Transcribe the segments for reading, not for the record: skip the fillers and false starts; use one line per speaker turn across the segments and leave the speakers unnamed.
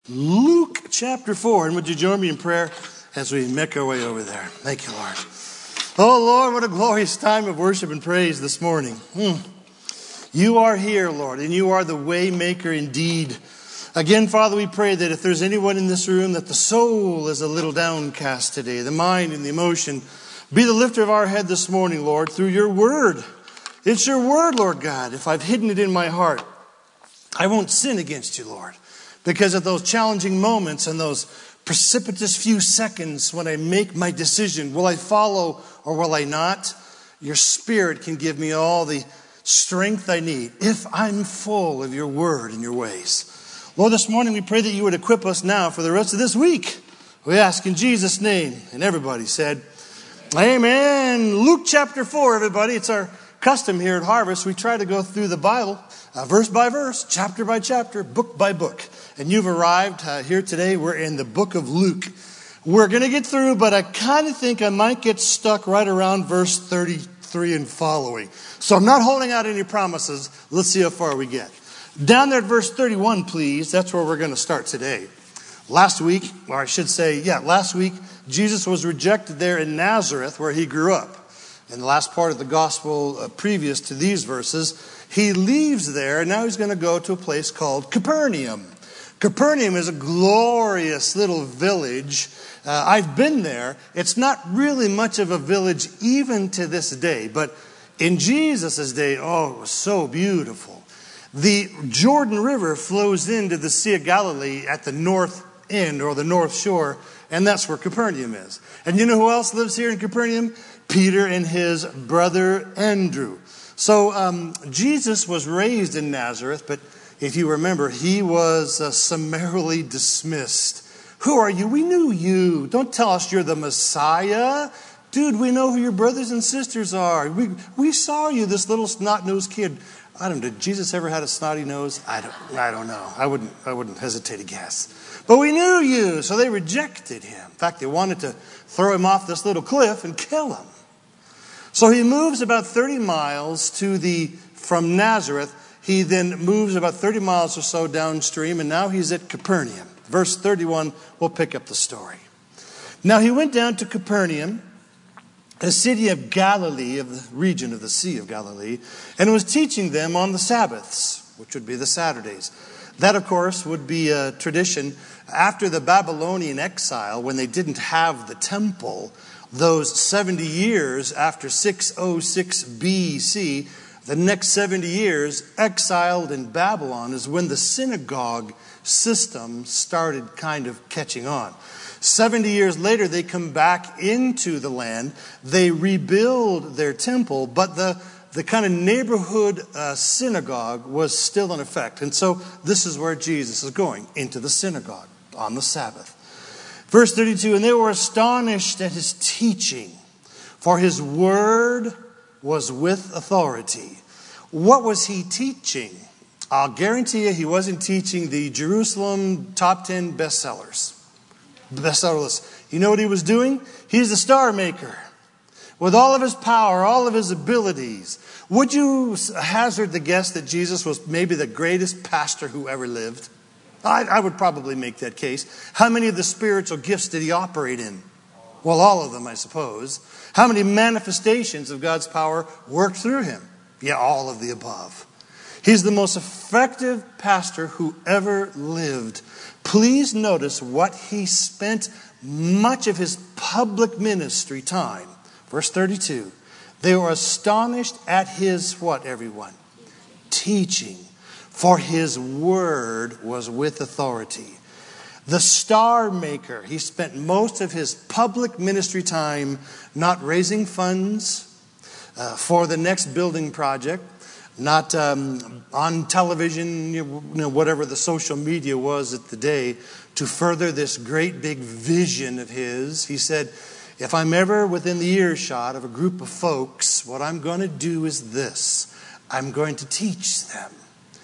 Luke chapter 4. And would you join me in prayer as we make our way over there? Thank you, Lord. Oh, Lord, what a glorious time of worship and praise this morning. You are here, Lord, and you are the way maker indeed. Again, Father, we pray that if there's anyone in this room that the soul is a little downcast today, the mind and the emotion, be the lifter of our head this morning, Lord, through your word. It's your word, Lord God. If I've hidden it in my heart, I won't sin against you, Lord. Because of those challenging moments and those precipitous few seconds when I make my decision, will I follow or will I not? Your Spirit can give me all the strength I need if I'm full of your word and your ways. Lord, this morning we pray that you would equip us now for the rest of this week. We ask in Jesus' name. And everybody said, Amen. Luke chapter 4, everybody. It's our custom here at Harvest. We try to go through the Bible verse by verse, chapter by chapter, book by book. And you've arrived here today. We're in the book of Luke. We're going to get through, but I kind of think I might get stuck right around verse 33 and following. So I'm not holding out any promises. Let's see how far we get. Down there at verse 31, please. That's where we're going to start today. Last week, Jesus was rejected there in Nazareth where he grew up. In the last part of the gospel previous to these verses, he leaves there and now he's going to go to a place called Capernaum. Capernaum is a glorious little village. I've been there. It's not really much of a village even to this day, but in Jesus' day, oh, it was so beautiful. The Jordan River flows into the Sea of Galilee at the north end or the north shore, and that's where Capernaum is. And you know who else lives here in Capernaum? Peter and his brother Andrew. So Jesus was raised in Nazareth, but if you remember, he was summarily dismissed. Who are you? We knew you. Don't tell us you're the Messiah. Dude, we know who your brothers and sisters are. We saw you, this little snot-nosed kid. I don't know, did Jesus ever had a snotty nose? I don't know. I wouldn't hesitate to guess. But we knew you, so they rejected him. In fact, they wanted to throw him off this little cliff and kill him. So he moves about 30 miles from Nazareth. He then moves about 30 miles or so downstream, and now he's at Capernaum. Verse 31, we'll pick up the story. Now he went down to Capernaum, a city of Galilee, of the region of the Sea of Galilee, and was teaching them on the Sabbaths, which would be the Saturdays. That, of course, would be a tradition. After the Babylonian exile, when they didn't have the temple, those 70 years after 606 BC, the next 70 years, exiled in Babylon, is when the synagogue system started kind of catching on. 70 years later, they come back into the land. They rebuild their temple, but the kind of neighborhood synagogue was still in effect. And so this is where Jesus is going, into the synagogue on the Sabbath. Verse 32, and they were astonished at his teaching, for his word was with authority. What was he teaching? I'll guarantee you he wasn't teaching the Jerusalem top 10 bestsellers. Bestseller list. You know what he was doing? He's the star maker. With all of his power, all of his abilities. Would you hazard the guess that Jesus was maybe the greatest pastor who ever lived? I would probably make that case. How many of the spiritual gifts did he operate in? Well, all of them, I suppose. How many manifestations of God's power worked through him? Yeah, all of the above. He's the most effective pastor who ever lived. Please notice what he spent much of his public ministry time. Verse 32. They were astonished at his what, everyone? Teaching. For his word was with authority. The star maker, he spent most of his public ministry time not raising funds for the next building project, not on television, whatever the social media was at the day, to further this great big vision of his. He said, if I'm ever within the earshot of a group of folks, what I'm going to do is this. I'm going to teach them.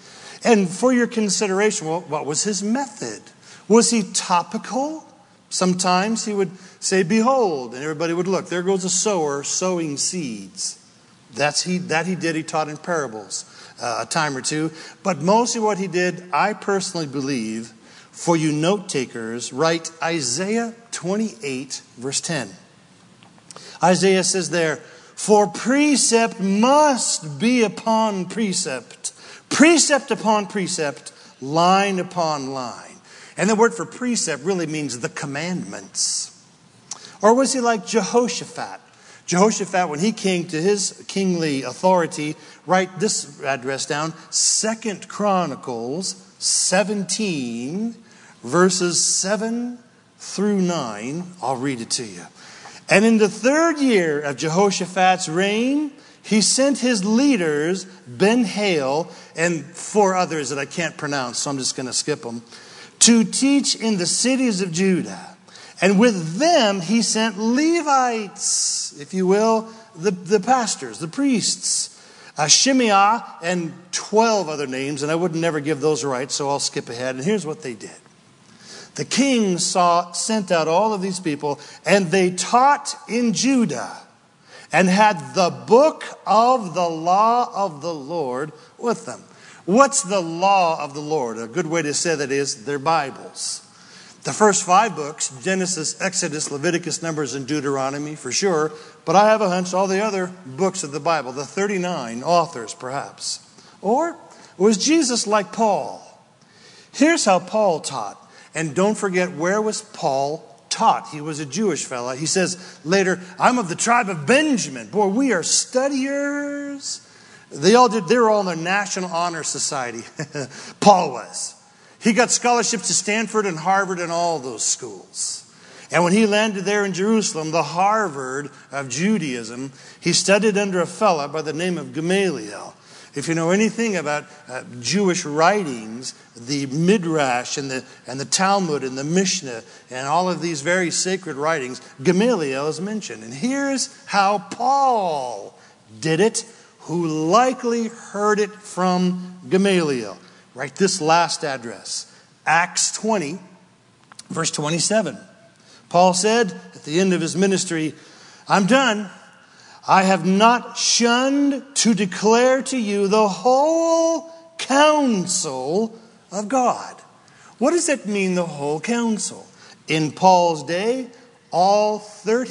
And for your consideration, well, what was his method? Was he topical? Sometimes he would say, behold, and everybody would look. There goes a sower sowing seeds. That he did. He taught in parables a time or two. But mostly what he did, I personally believe, For you note takers, write Isaiah 28, verse 10. Isaiah says there, for precept must be upon precept, precept upon precept, line upon line. And the word for precept really means the commandments. Or was he like Jehoshaphat? Jehoshaphat, when he came to his kingly authority, write this address down, 2 Chronicles 17, verses 7 through 9. I'll read it to you. And in the 3rd year of Jehoshaphat's reign, he sent his leaders, Ben-Hail, and 4 others that I can't pronounce, so I'm just going to skip them, to teach in the cities of Judah. And with them he sent Levites, if you will, the pastors, the priests, Shimei and 12 other names, and I would never give those right, so I'll skip ahead. And here's what they did. The king sent out all of these people, and they taught in Judah and had the book of the law of the Lord with them. What's the law of the Lord? A good way to say that is their Bibles. The first 5 books, Genesis, Exodus, Leviticus, Numbers, and Deuteronomy for sure, but I have a hunch all the other books of the Bible, the 39 authors perhaps. Or was Jesus like Paul? Here's how Paul taught. And don't forget, where was Paul taught? He was a Jewish fella. He says later, I'm of the tribe of Benjamin. Boy, we are studiers. They were all in the National Honor Society. Paul was. He got scholarships to Stanford and Harvard and all those schools. And when he landed there in Jerusalem, the Harvard of Judaism, he studied under a fella by the name of Gamaliel. If you know anything about Jewish writings, the Midrash and the Talmud and the Mishnah and all of these very sacred writings, Gamaliel is mentioned. And here's how Paul did it, who likely heard it from Gamaliel. Write this last address, Acts 20, verse 27. Paul said at the end of his ministry, I'm done. I have not shunned to declare to you the whole counsel of God. What does that mean, the whole counsel? In Paul's day, all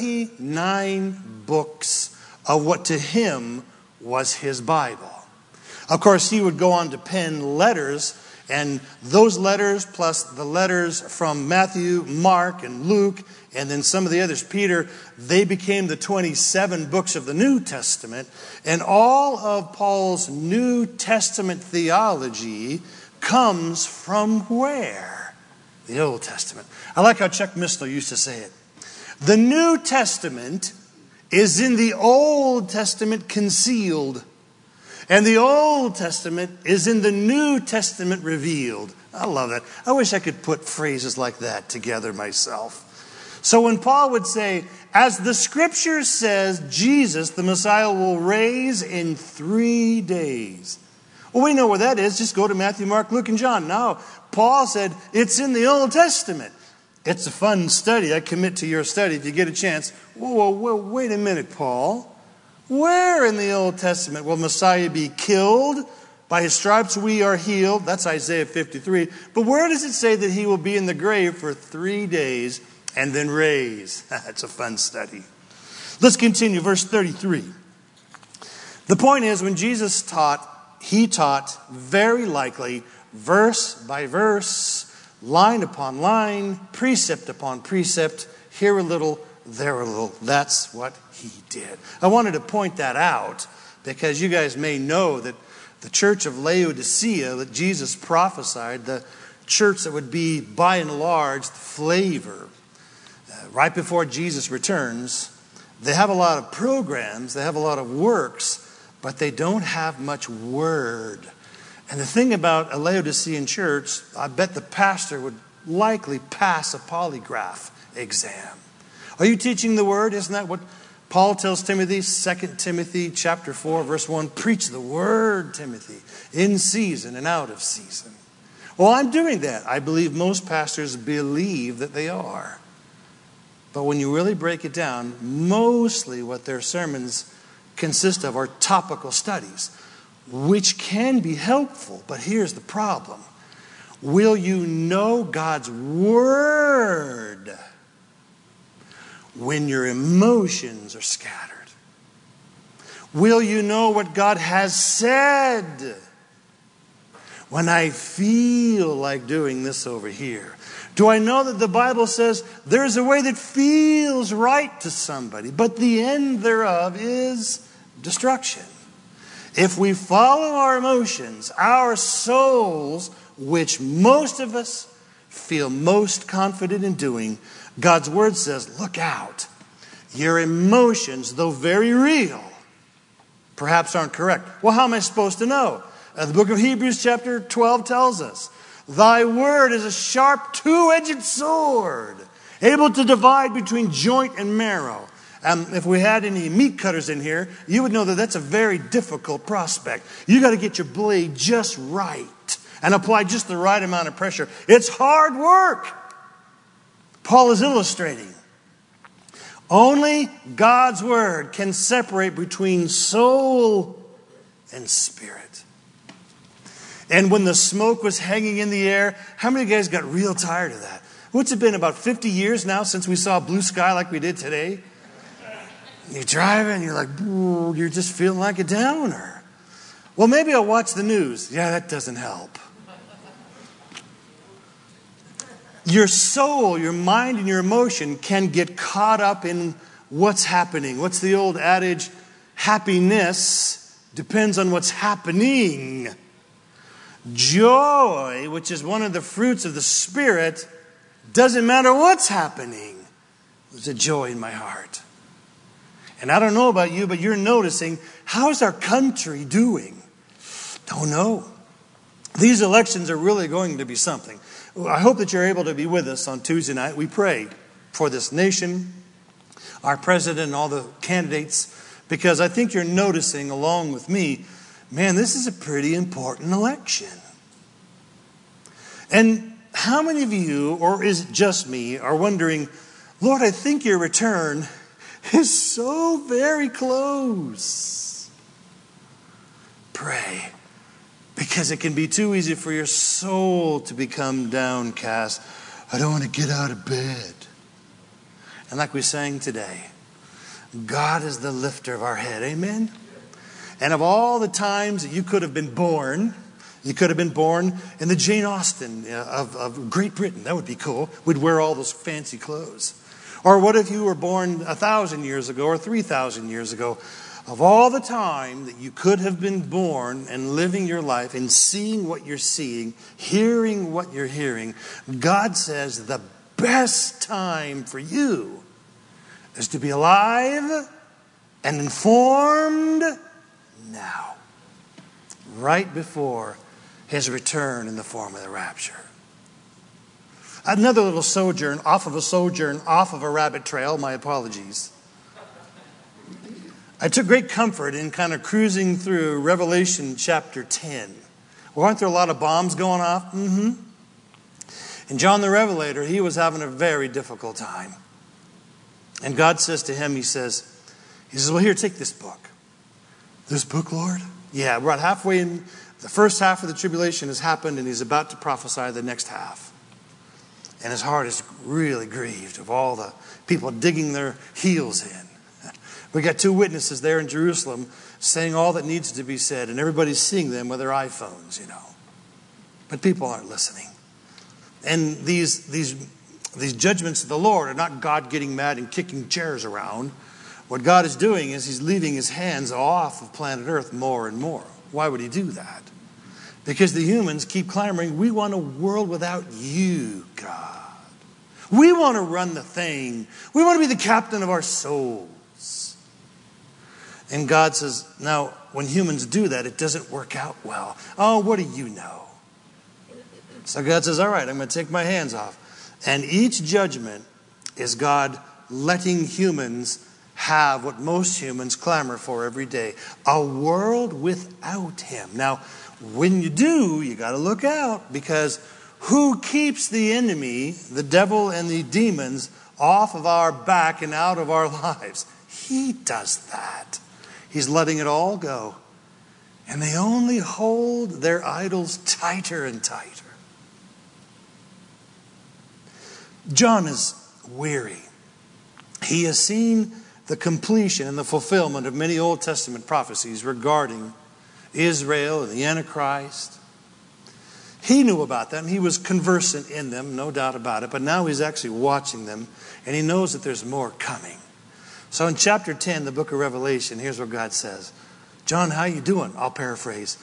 39 books of what to him was his Bible. Of course, he would go on to pen letters, and those letters plus the letters from Matthew, Mark, and Luke, and then some of the others, Peter, they became the 27 books of the New Testament. And all of Paul's New Testament theology comes from where? The Old Testament. I like how Chuck Missler used to say it. The New Testament is in the Old Testament concealed. And the Old Testament is in the New Testament revealed. I love that. I wish I could put phrases like that together myself. So when Paul would say, as the scripture says, Jesus, the Messiah, will raise in 3 days. Well, we know where that is. Just go to Matthew, Mark, Luke, and John. No, Paul said it's in the Old Testament. It's a fun study. I commit to your study if you get a chance. Whoa, wait a minute, Paul. Where in the Old Testament will Messiah be killed? By his stripes we are healed. That's Isaiah 53. But where does it say that he will be in the grave for 3 days and then raise? It's a fun study. Let's continue. Verse 33. The point is, when Jesus taught, he taught very likely verse by verse, line upon line, precept upon precept, here a little, there a little. That's what he did. I wanted to point that out because you guys may know that the church of Laodicea that Jesus prophesied, the church that would be by and large the flavor, right before Jesus returns, they have a lot of programs, they have a lot of works, but they don't have much word. And the thing about a Laodicean church, I bet the pastor would likely pass a polygraph exam. Are you teaching the word? Isn't that what Paul tells Timothy? 2 Timothy chapter 4, verse 1. Preach the word, Timothy, in season and out of season. Well, I'm doing that. I believe most pastors believe that they are. But when you really break it down, mostly what their sermons consist of are topical studies, which can be helpful. But here's the problem. Will you know God's word when your emotions are scattered? Will you know what God has said when I feel like doing this over here? Do I know that the Bible says there's a way that feels right to somebody, but the end thereof is destruction? If we follow our emotions, our souls, which most of us feel most confident in doing, God's word says, look out. Your emotions, though very real, perhaps aren't correct. Well, how am I supposed to know? The book of Hebrews chapter 12 tells us, thy word is a sharp two-edged sword, able to divide between joint and marrow. If we had any meat cutters in here, you would know that that's a very difficult prospect. You got to get your blade just right and apply just the right amount of pressure. It's hard work. Paul is illustrating. Only God's word can separate between soul and spirit. And when the smoke was hanging in the air, how many of you guys got real tired of that? What's it been, about 50 years now since we saw blue sky like we did today? You're driving and you're like, you're just feeling like a downer. Well, maybe I'll watch the news. Yeah, that doesn't help. Your soul, your mind, and your emotion can get caught up in what's happening. What's the old adage? Happiness depends on what's happening. Joy, which is one of the fruits of the Spirit, doesn't matter what's happening. There's a joy in my heart. And I don't know about you, but you're noticing, how's our country doing? Don't know. These elections are really going to be something. I hope that you're able to be with us on Tuesday night. We pray for this nation, our president, and all the candidates, because I think you're noticing along with me, man, this is a pretty important election. And how many of you, or is it just me, are wondering, Lord, I think your return is so very close. Pray. Because it can be too easy for your soul to become downcast. I don't want to get out of bed. And like we sang today, God is the lifter of our head. Amen? And of all the times that you could have been born, you could have been born in the Jane Austen of Great Britain. That would be cool. We'd wear all those fancy clothes. Or what if you were born 1,000 years ago or 3,000 years ago? Of all the time that you could have been born and living your life and seeing what you're seeing, hearing what you're hearing, God says the best time for you is to be alive and informed now, right before his return in the form of the rapture. Another little sojourn, off of a rabbit trail, my apologies. I took great comfort in kind of cruising through Revelation chapter 10. Well, aren't there a lot of bombs going off? Mm-hmm. And John the Revelator, he was having a very difficult time. And God says to him, he says, well, here, take this book. This book, Lord? Yeah, we're about halfway in. The first half of the tribulation has happened, and he's about to prophesy the next half. And his heart is really grieved of all the people digging their heels in. We got two witnesses there in Jerusalem saying all that needs to be said, and everybody's seeing them with their iPhones, But people aren't listening. And these judgments of the Lord are not God getting mad and kicking chairs around. What God is doing is he's leaving his hands off of planet Earth more and more. Why would he do that? Because the humans keep clamoring, we want a world without you, God. We want to run the thing. We want to be the captain of our souls. And God says, now, when humans do that, it doesn't work out well. Oh, what do you know? So God says, all right, I'm going to take my hands off. And each judgment is God letting humans have what most humans clamor for every day. A world without him. Now, when you do, you got to look out, because who keeps the enemy, the devil and the demons, off of our back and out of our lives? He does that. He's letting it all go. And they only hold their idols tighter and tighter. John is weary. He has seen the completion and the fulfillment of many Old Testament prophecies regarding Israel and the Antichrist. He knew about them. He was conversant in them, no doubt about it. But now he's actually watching them, and he knows that there's more coming. So in chapter 10, the book of Revelation, here's what God says. John, how you doing? I'll paraphrase.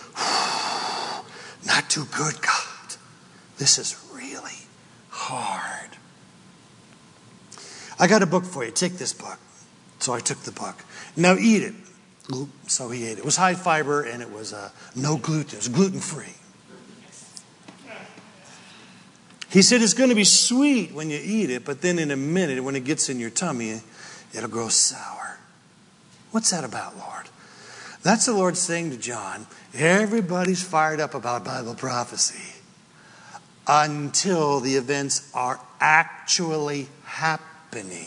Not too good, God. This is really hard. I got a book for you. Take this book. So I took the book. Now eat it. So he ate it. It was high fiber and it was no gluten. It was gluten-free. He said it's going to be sweet when you eat it, but then in a minute when it gets in your tummy, it'll grow sour. What's that about, Lord? That's the Lord saying to John, everybody's fired up about Bible prophecy until the events are actually happening.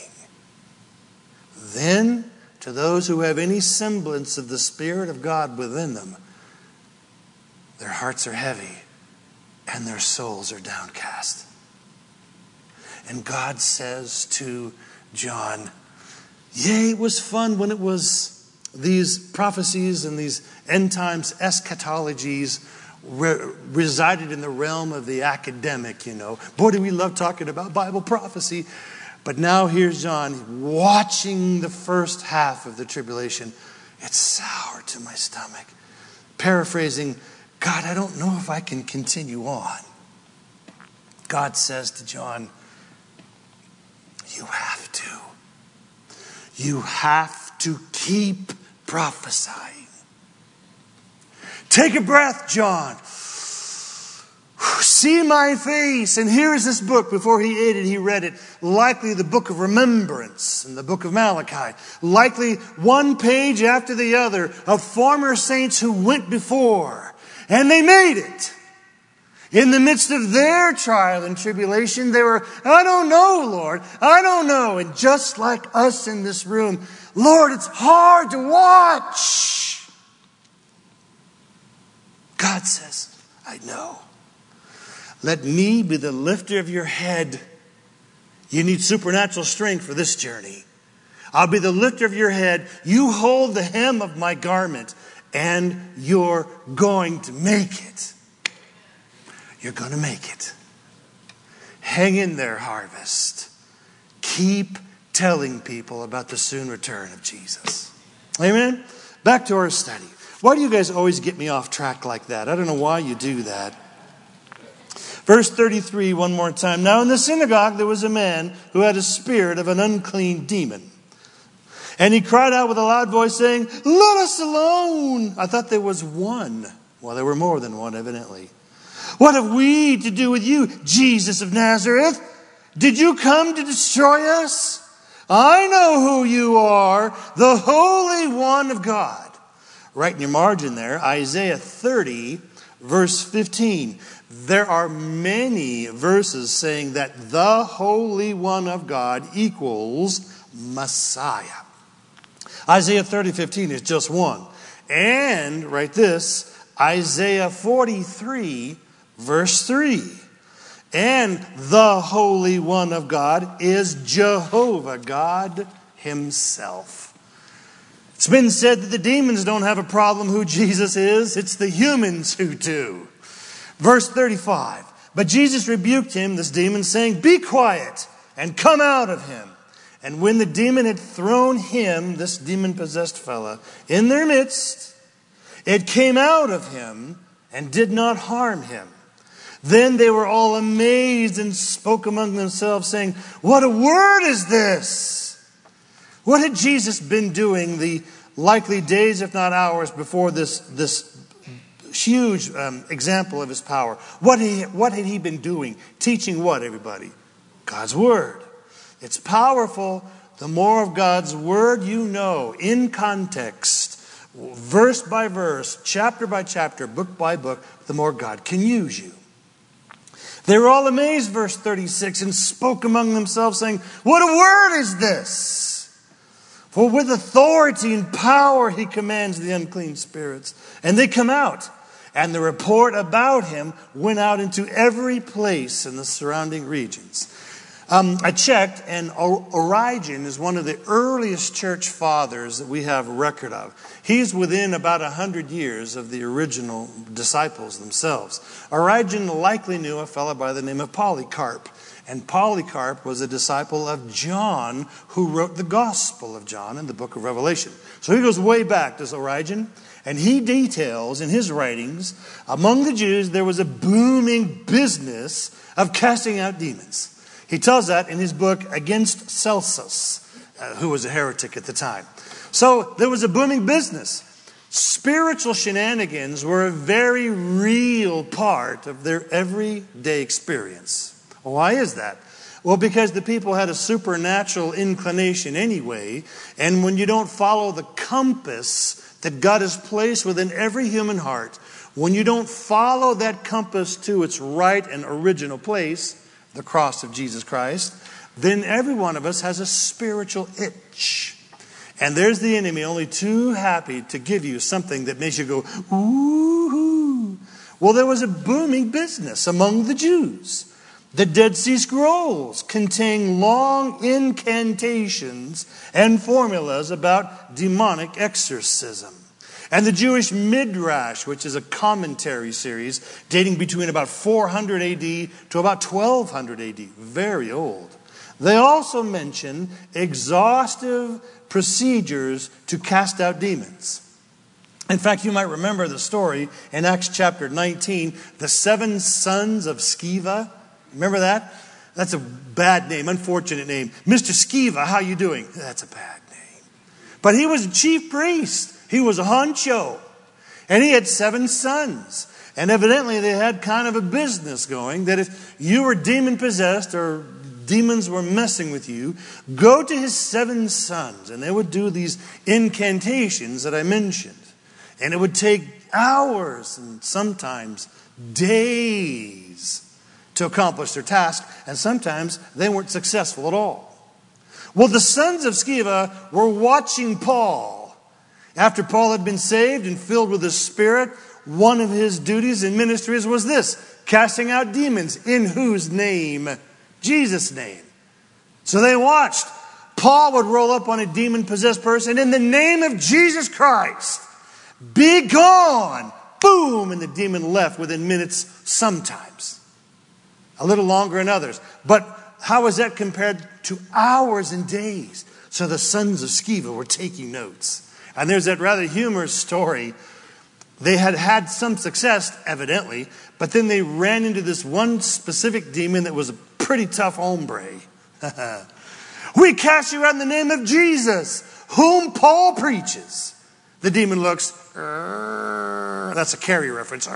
Then, to those who have any semblance of the Spirit of God within them, their hearts are heavy and their souls are downcast. And God says to John, yea, it was fun when it was these prophecies and these end times eschatologies resided in the realm of the academic, Boy, do we love talking about Bible prophecy. But now here's John watching the first half of the tribulation. It's sour to my stomach. Paraphrasing, God, I don't know if I can continue on. God says to John, you have to. You have to keep prophesying. Take a breath, John. See my face. And here is this book. Before he ate it, he read it. Likely the book of remembrance and the book of Malachi. Likely one page after the other of former saints who went before. And they made it. In the midst of their trial and tribulation, they were, I don't know, Lord. I don't know. And just like us in this room, Lord, it's hard to watch. God says, I know. Let me be the lifter of your head. You need supernatural strength for this journey. I'll be the lifter of your head. You hold the hem of my garment, and you're going to make it. You're going to make it. Hang in there, harvest. Keep telling people about the soon return of Jesus. Amen? Back to our study. Why do you guys always get me off track like that? I don't know why you do that. Verse 33, one more time. Now in the synagogue there was a man who had a spirit of an unclean demon. And he cried out with a loud voice saying, let us alone. I thought there was one. Well, there were more than one, evidently. What have we to do with you, Jesus of Nazareth? Did you come to destroy us? I know who you are, the Holy One of God. Right in your margin there, Isaiah 30, verse 15. There are many verses saying that the Holy One of God equals Messiah. Isaiah 30:15 is just one. And, write this, Isaiah 43, verse 3. And the Holy One of God is Jehovah God Himself. It's been said that the demons don't have a problem who Jesus is. It's the humans who do. Verse 35. But Jesus rebuked him, this demon, saying, be quiet and come out of him. And when the demon had thrown him, this demon-possessed fella, in their midst, it came out of him and did not harm him. Then they were all amazed and spoke among themselves, saying, what a word is this? What had Jesus been doing the likely days, if not hours, before this huge example of his power? What had he been doing? Teaching what, everybody? God's Word. It's powerful. The more of God's Word you know, in context, verse by verse, chapter by chapter, book by book, the more God can use you. They were all amazed, verse 36, and spoke among themselves, saying, what a word is this? For with authority and power he commands the unclean spirits. And they come out. And the report about him went out into every place in the surrounding regions. I checked, and Origen is one of the earliest church fathers that we have a record of. He's within about 100 years of the original disciples themselves. Origen likely knew a fellow by the name of Polycarp. And Polycarp was a disciple of John, who wrote the Gospel of John in the book of Revelation. So he goes way back, does Origen. And he details in his writings, among the Jews, there was a booming business of casting out demons. He tells that in his book Against Celsus, who was a heretic at the time. So there was a booming business. Spiritual shenanigans were a very real part of their everyday experience. Why is that? Well, because the people had a supernatural inclination anyway, and when you don't follow the compass that God has placed within every human heart, when you don't follow that compass to its right and original place, the cross of Jesus Christ, then every one of us has a spiritual itch. And there's the enemy only too happy to give you something that makes you go, ooh. Well, there was a booming business among the Jews. The Dead Sea Scrolls contain long incantations and formulas about demonic exorcism. And the Jewish Midrash, which is a commentary series dating between about 400 AD to about 1200 AD, very old. They also mention exhaustive procedures to cast out demons. In fact, you might remember the story in Acts chapter 19, the 7 sons of Sceva. Remember that? That's a bad name, unfortunate name. Mr. Sceva, how you doing? That's a bad name. But he was a chief priest. He was a honcho. And he had 7 sons. And evidently they had kind of a business going that if you were demon-possessed or demons were messing with you, go to his 7 sons. And they would do these incantations that I mentioned. And it would take hours and sometimes days to accomplish their task. And sometimes they weren't successful at all. Well, the sons of Sceva were watching Paul. After Paul had been saved and filled with the Spirit, one of his duties and ministries was this: casting out demons. In whose name? Jesus' name. So they watched. Paul would roll up on a demon-possessed person, in the name of Jesus Christ, be gone. Boom! And the demon left within minutes sometimes. A little longer in others. But how is that compared to hours and days? So the sons of Sceva were taking notes. And there's that rather humorous story. They had had some success, evidently, but then they ran into this one specific demon that was a pretty tough hombre. We cast you out in the name of Jesus, whom Paul preaches. The demon looks, that's a Carrie reference,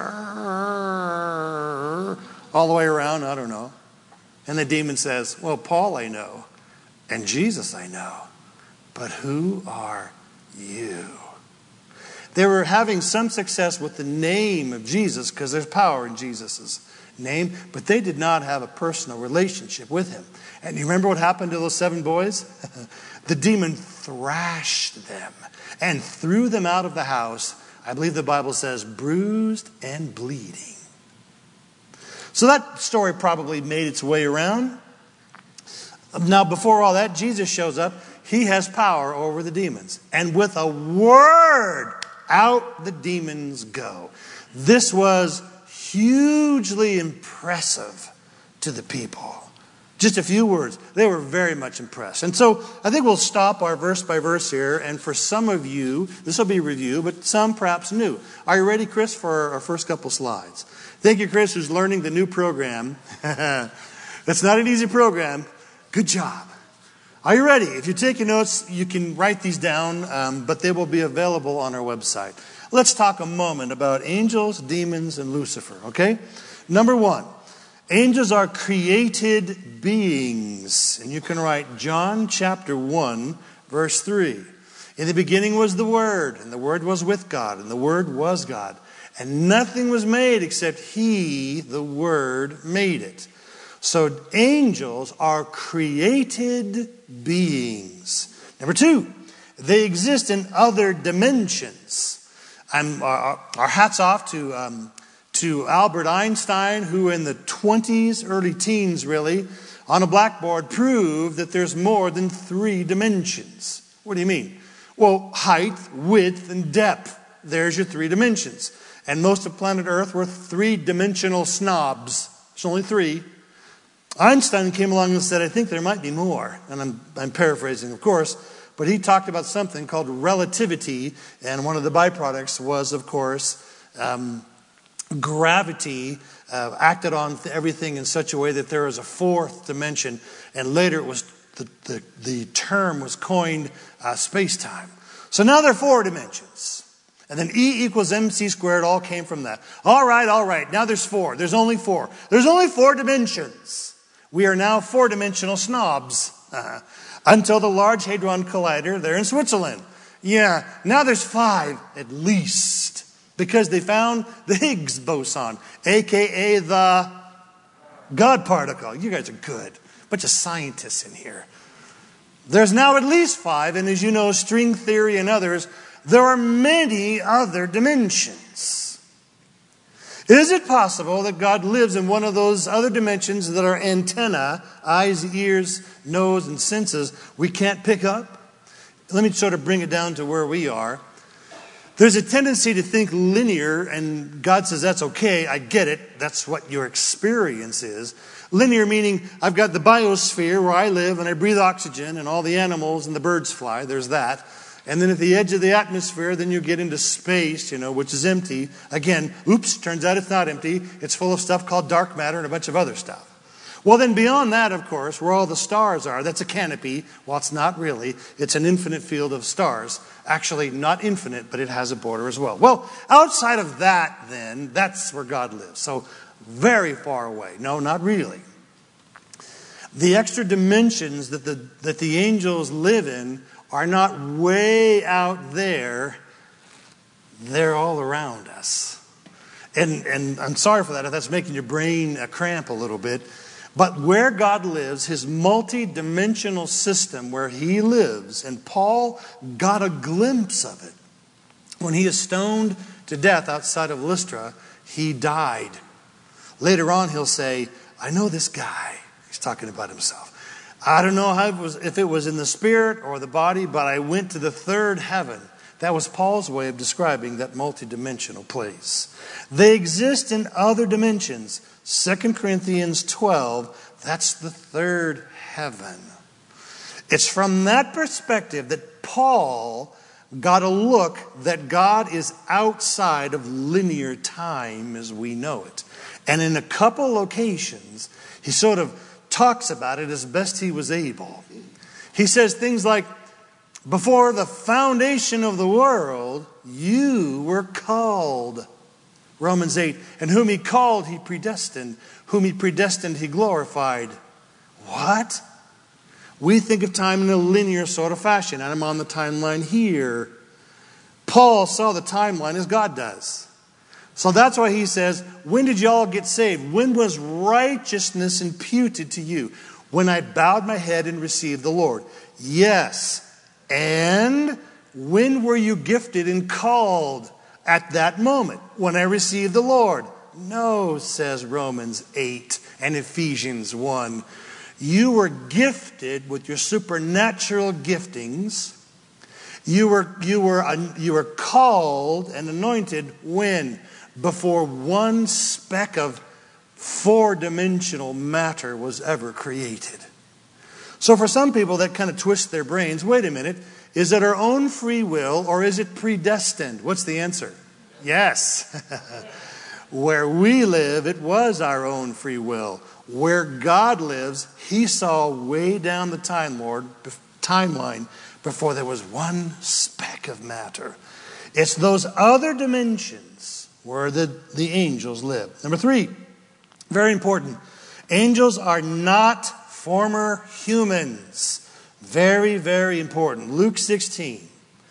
all the way around, I don't know. And the demon says, well, Paul I know, and Jesus I know, but who are you? They were having some success with the name of Jesus because there's power in Jesus' name, but they did not have a personal relationship with him. And you remember what happened to those 7 boys? The demon thrashed them and threw them out of the house. I believe the Bible says bruised and bleeding. So that story probably made its way around. Now, before all that, Jesus shows up. He has power over the demons. And with a word, out the demons go. This was hugely impressive to the people. Just a few words. They were very much impressed. And so I think we'll stop our verse by verse here. And for some of you, this will be review, but some perhaps new. Are you ready, Chris, for our first couple slides? Thank you, Chris, who's learning the new program. That's not an easy program. Good job. Are you ready? If you're taking notes, you can write these down, but they will be available on our website. Let's talk a moment about angels, demons, and Lucifer, okay? Number 1, angels are created beings. And you can write John chapter 1, verse 3. In the beginning was the Word, and the Word was with God, and the Word was God. And nothing was made except He, the Word, made it. So angels are created beings. Number 2, they exist in other dimensions. Our hats off to Albert Einstein, who in the 20s, early teens really, on a blackboard prove that there's more than 3 dimensions. What do you mean? Well, height, width, and depth. There's your 3 dimensions. And most of planet Earth were 3-dimensional snobs. There's only 3. Einstein came along and said, I think there might be more. And I'm paraphrasing, of course. But he talked about something called relativity. And one of the byproducts was, of course, gravity acted on everything in such a way that there was a 4th dimension. And later it was the term was coined space-time. So now there are 4 dimensions. And then E equals mc squared all came from that. All right. Now there's 4. There's only 4. There's only 4 dimensions. We are now 4-dimensional snobs. Until the Large Hadron Collider there in Switzerland. Yeah, now there's 5 at least. Because they found the Higgs boson, a.k.a. the God particle. You guys are good. Bunch of scientists in here. There's now at least 5, and as you know, string theory and others, there are many other dimensions. Is it possible that God lives in one of those other dimensions that are antenna, eyes, ears, nose, and senses we can't pick up? Let me sort of bring it down to where we are. There's a tendency to think linear, and God says that's okay, I get it, that's what your experience is. Linear meaning I've got the biosphere where I live and I breathe oxygen and all the animals and the birds fly, there's that. And then at the edge of the atmosphere, then you get into space, which is empty. Again, turns out it's not empty. It's full of stuff called dark matter and a bunch of other stuff. Well, then beyond that, of course, where all the stars are, that's a canopy. Well, it's not really. It's an infinite field of stars. Actually, not infinite, but it has a border as well. Well, outside of that, then, that's where God lives. So, very far away. No, not really. The extra dimensions that the angels live in are not way out there. They're all around us. And I'm sorry for that if that's making your brain cramp a little bit. But where God lives, his multi-dimensional system where he lives, and Paul got a glimpse of it. When he is stoned to death outside of Lystra, he died. Later on he'll say, I know this guy. He's talking about himself. I don't know if it was in the spirit or the body, but I went to the 3rd heaven. That was Paul's way of describing that multidimensional place. They exist in other dimensions. 2 Corinthians 12, that's the 3rd heaven. It's from that perspective that Paul got a look that God is outside of linear time as we know it. And in a couple locations, he sort of talks about it as best he was able. He says things like, before the foundation of the world, you were called. Romans 8, and whom he called, he predestined. Whom he predestined, he glorified. What? We think of time in a linear sort of fashion, and I'm on the timeline here. Paul saw the timeline as God does. So that's why he says, when did y'all get saved? When was righteousness imputed to you? When I bowed my head and received the Lord. Yes. And when were you gifted and called? At that moment, when I received the Lord. No, says Romans 8 and Ephesians 1. You were gifted with your supernatural giftings. You were called and anointed when? Before one speck of 4-dimensional matter was ever created. So for some people that kind of twist their brains, wait a minute, is it our own free will or is it predestined? What's the answer? Yes. Where we live, it was our own free will. Where God lives, he saw way down the timeline before there was one speck of matter. It's those other dimensions where the angels live. Number 3, very important. Angels are not former humans. Very, very important. Luke 16.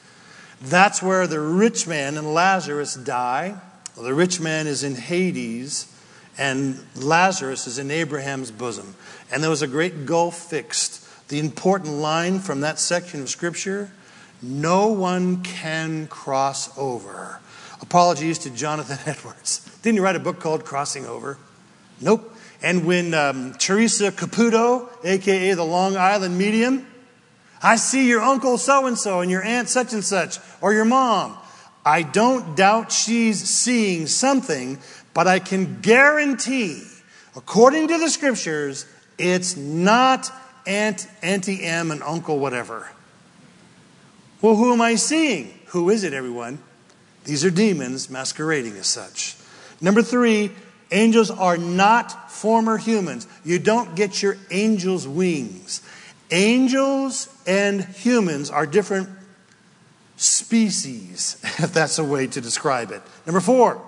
That's where the rich man and Lazarus die. Well, the rich man is in Hades, and Lazarus is in Abraham's bosom. And there was a great gulf fixed. The important line from that section of Scripture, no one can cross over. Apologies to Jonathan Edwards. Didn't he write a book called Crossing Over? Nope. And when Teresa Caputo, a.k.a. the Long Island Medium, I see your uncle so-and-so and your aunt such and such, or your mom. I don't doubt she's seeing something, but I can guarantee, according to the scriptures, it's not Auntie M and Uncle whatever. Well, who am I seeing? Who is it, everyone? These are demons masquerading as such. Number 3, angels are not former humans. You don't get your angel's wings. Angels and humans are different species, if that's a way to describe it. Number 4,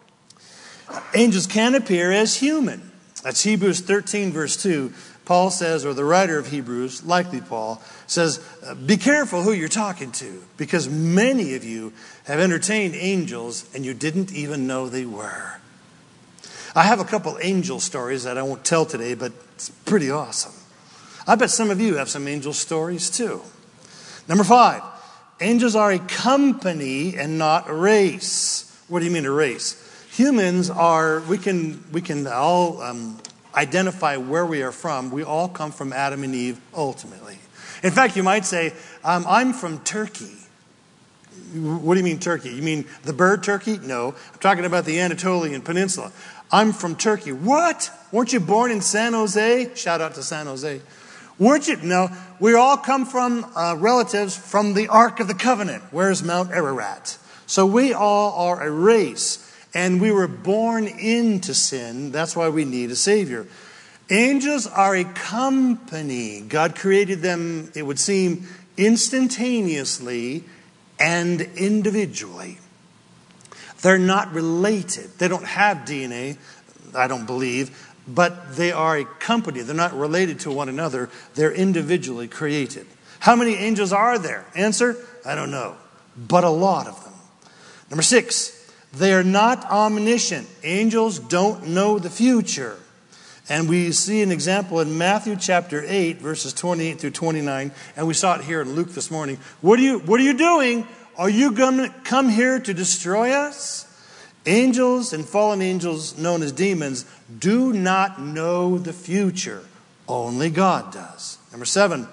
angels can appear as human. That's Hebrews 13, verse 2. Paul says, or the writer of Hebrews, likely Paul, says, be careful who you're talking to, because many of you have entertained angels and you didn't even know they were. I have a couple angel stories that I won't tell today, but it's pretty awesome. I bet some of you have some angel stories too. Number 5, angels are a company and not a race. What do you mean a race? Humans are, we can all identify where we are from. We all come from Adam and Eve ultimately. In fact, you might say, I'm from Turkey. What do you mean Turkey? You mean the bird turkey? No, I'm talking about the Anatolian Peninsula. I'm from Turkey. What? Weren't you born in San Jose? Shout out to San Jose. Weren't you? No, we all come from relatives from the Ark of the Covenant. Where's Mount Ararat? So we all are a race. And we were born into sin. That's why we need a Savior. Angels are a company. God created them, it would seem, instantaneously and individually. They're not related. They don't have DNA, I don't believe. But they are a company. They're not related to one another. They're individually created. How many angels are there? Answer, I don't know. But a lot of them. Number 6. They are not omniscient. Angels don't know the future. And we see an example in Matthew chapter 8, verses 28 through 29. And we saw it here in Luke this morning. What are you doing? Are you going to come here to destroy us? Angels and fallen angels, known as demons, do not know the future. Only God does. Number 7,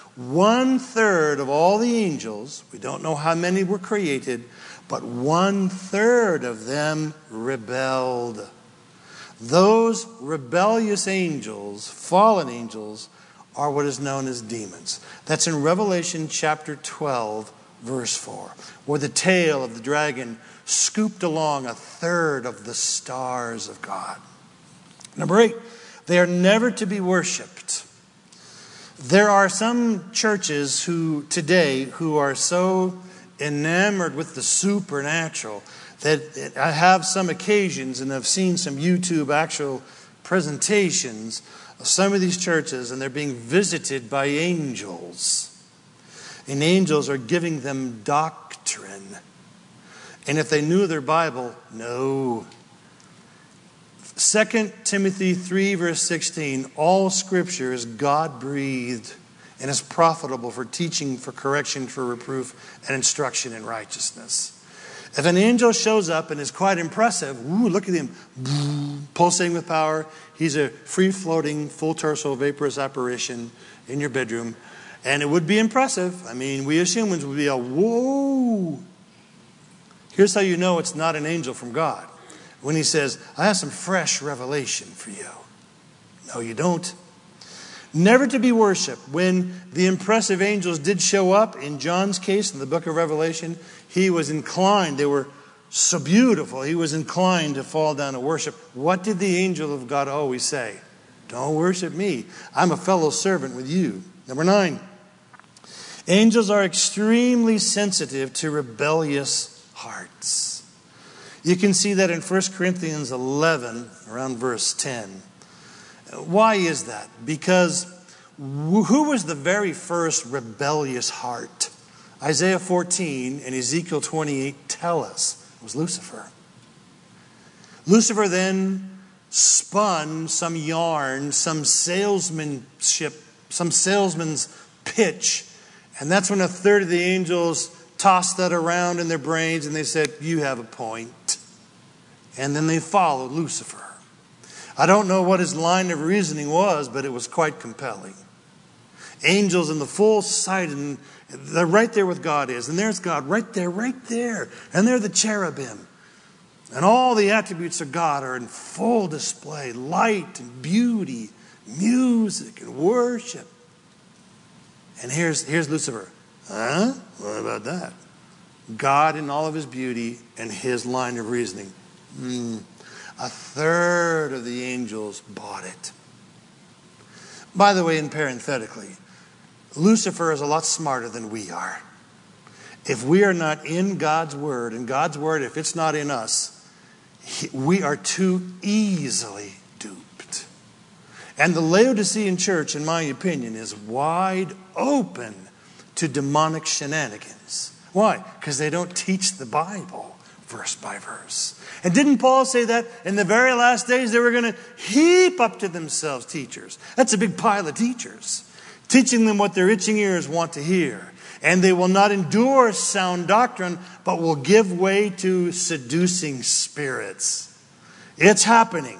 1/3 of all the angels, we don't know how many were created, but 1/3 of them rebelled. Those rebellious angels, fallen angels, are what is known as demons. That's in Revelation chapter 12, verse 4, where the tail of the dragon scooped along 1/3 of the stars of God. Number 8, they are never to be worshipped. There are some churches today who are so enamored with the supernatural that I have some occasions, and I've seen some YouTube actual presentations of some of these churches, and they're being visited by angels. And angels are giving them doctrine. And if they knew their Bible, no. 2 Timothy 3, verse 16, all Scripture is God-breathed and is profitable for teaching, for correction, for reproof, and instruction in righteousness. If an angel shows up and is quite impressive, look at him, pulsating with power. He's a free-floating, full-torso, vaporous apparition in your bedroom. And it would be impressive. I mean, we as humans would be whoa. Here's how you know it's not an angel from God. When he says, I have some fresh revelation for you. No, you don't. Never to be worshipped. When the impressive angels did show up, in John's case, in the book of Revelation, he was inclined. They were so beautiful. He was inclined to fall down and worship. What did the angel of God always say? Don't worship me. I'm a fellow servant with you. Number 9. Angels are extremely sensitive to rebellious hearts. You can see that in 1 Corinthians 11, around verse 10. Why is that? Because who was the very first rebellious heart? Isaiah 14 and Ezekiel 28 tell us it was Lucifer. Lucifer then spun some yarn, some salesmanship, some salesman's pitch. And that's when 1/3 of the angels tossed that around in their brains and they said, you have a point. And then they followed Lucifer. I don't know what his line of reasoning was, but it was quite compelling. Angels in the full sight, and they're right there with God is. And there's God right there. And they're the cherubim. And all the attributes of God are in full display. Light and beauty, music and worship. And here's Lucifer. Huh? What about that? God in all of his beauty and his line of reasoning. A third of the angels bought it. By the way, and parenthetically, Lucifer is a lot smarter than we are. If we are not in God's Word, and God's Word, if it's not in us, we are too easily duped. And the Laodicean church, in my opinion, is wide open to demonic shenanigans. Why? Because they don't teach the Bible verse by verse. And didn't Paul say that in the very last days they were going to heap up to themselves teachers? That's a big pile of teachers. Teaching them what their itching ears want to hear. And they will not endure sound doctrine, but will give way to seducing spirits. It's happening.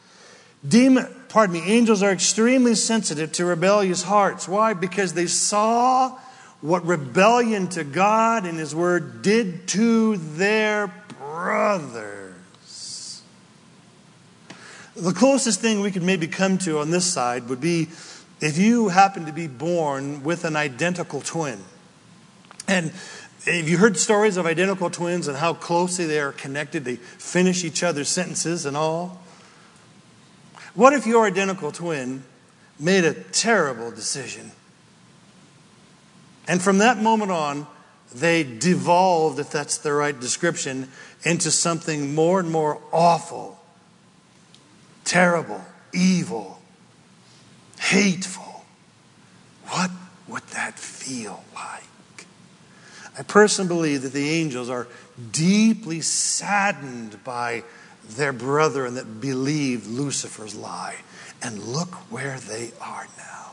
Angels are extremely sensitive to rebellious hearts. Why? Because they saw what rebellion to God and His Word did to their brothers. The closest thing we could maybe come to on this side would be if you happen to be born with an identical twin. And have you heard stories of identical twins and how closely they are connected? They finish each other's sentences and all. What if your identical twin made a terrible decision? And from that moment on, they devolved, if that's the right description, into something more and more awful, terrible, evil, hateful. What would that feel like? I personally believe that the angels are deeply saddened by their brethren that believed Lucifer's lie. And look where they are now.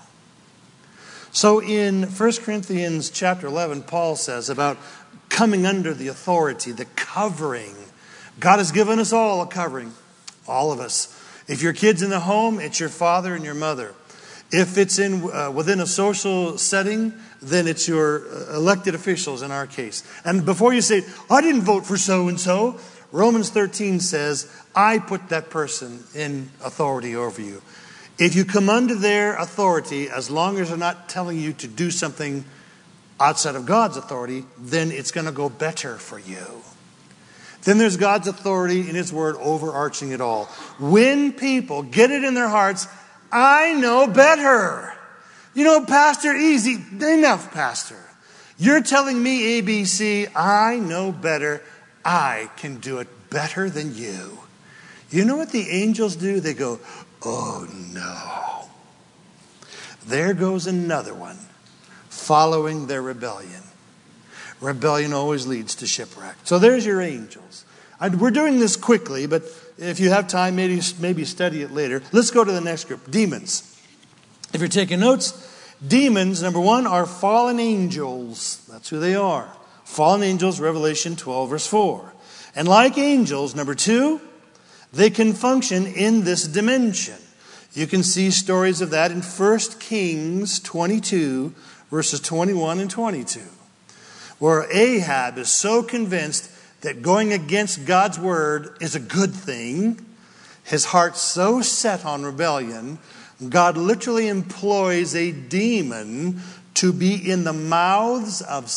So in 1 Corinthians chapter 11, Paul says about coming under the authority, the covering. God has given us all a covering. All of us. If your kid's in the home, it's your father and your mother. If it's within a social setting, then it's your elected officials in our case. And before you say, I didn't vote for so-and-so, Romans 13 says, I put that person in authority over you. If you come under their authority, as long as they're not telling you to do something outside of God's authority, then it's going to go better for you. Then there's God's authority in His Word overarching it all. When people get it in their hearts, I know better. You know, Pastor, easy. Enough, Pastor. You're telling me ABC. I know better. I can do it better than you. You know what the angels do? They go, oh no. There goes another one following their rebellion. Rebellion always leads to shipwreck. So there's your angels. We're doing this quickly, but if you have time, maybe study it later. Let's go to the next group, demons. If you're taking notes, demons, number one, are fallen angels. That's who they are. Fallen angels, Revelation 12, verse 4. And like angels, number two, they can function in this dimension. You can see stories of that in 1 Kings 22, verses 21 and 22. Where Ahab is so convinced that going against God's word is a good thing, his heart so set on rebellion, God literally employs a demon to be in the mouths of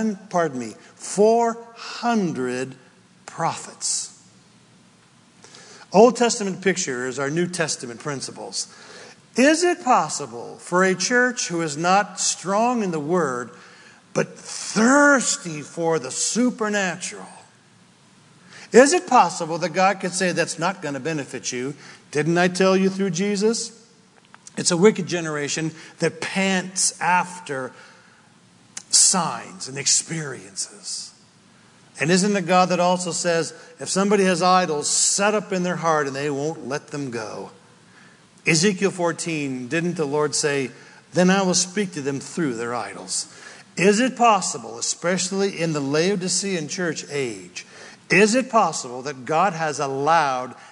400 prophets. Old Testament pictures are New Testament principles. Is it possible for a church who is not strong in the word, but thirsty for the supernatural? Is it possible that God could say that's not going to benefit you? Didn't I tell you through Jesus? It's a wicked generation that pants after signs and experiences. And isn't it God that also says, if somebody has idols set up in their heart and they won't let them go? Ezekiel 14, didn't the Lord say, then I will speak to them through their idols? Is it possible, especially in the Laodicean church age, is it possible that God has allowed